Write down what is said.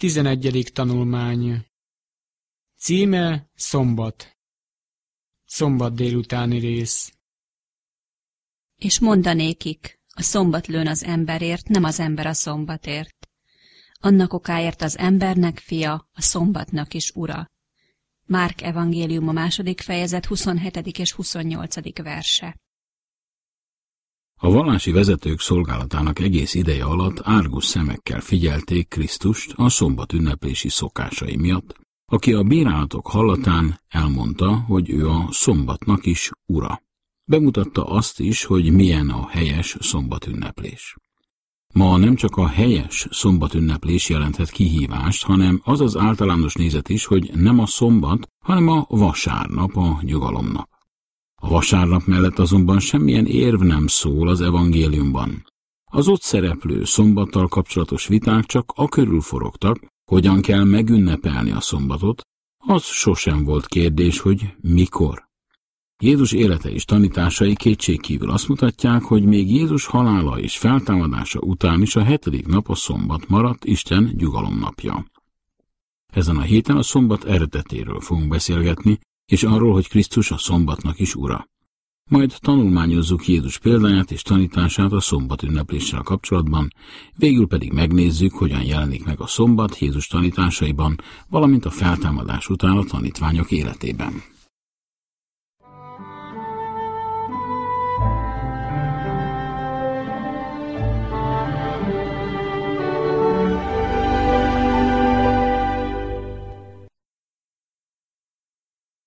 11. tanulmány. Címe Szombat. Szombat délutáni rész. És mondanékik, a szombat lőn az emberért, nem az ember a szombatért. Annak okáért az embernek fia, a szombatnak is ura. Márk evangélium a 2. fejezet 27. és 28. verse. A vallási vezetők szolgálatának egész ideje alatt árgus szemekkel figyelték Krisztust a szombat ünneplési szokásai miatt, aki a bírálatok hallatán elmondta, hogy ő a szombatnak is ura. Bemutatta azt is, hogy milyen a helyes szombatünneplés. Ma nem csak a helyes szombatünneplés jelenthet kihívást, hanem az az általános nézet is, hogy nem a szombat, hanem a vasárnap a nyugalomnap. A vasárnap mellett azonban semmilyen érv nem szól az evangéliumban. Az ott szereplő szombattal kapcsolatos viták csak akörül forogtak, hogyan kell megünnepelni a szombatot, az sosem volt kérdés, hogy mikor. Jézus élete és tanításai kétségkívül azt mutatják, hogy még Jézus halála és feltámadása után is a 7. nap a szombat maradt Isten nyugalomnapja. Ezen a héten a szombat eredetéről fogunk beszélgetni, és arról, hogy Krisztus a szombatnak is ura. Majd tanulmányozzuk Jézus példáját és tanítását a szombat ünnepléssel kapcsolatban, végül pedig megnézzük, hogyan jelenik meg a szombat Jézus tanításaiban, valamint a feltámadás után a tanítványok életében.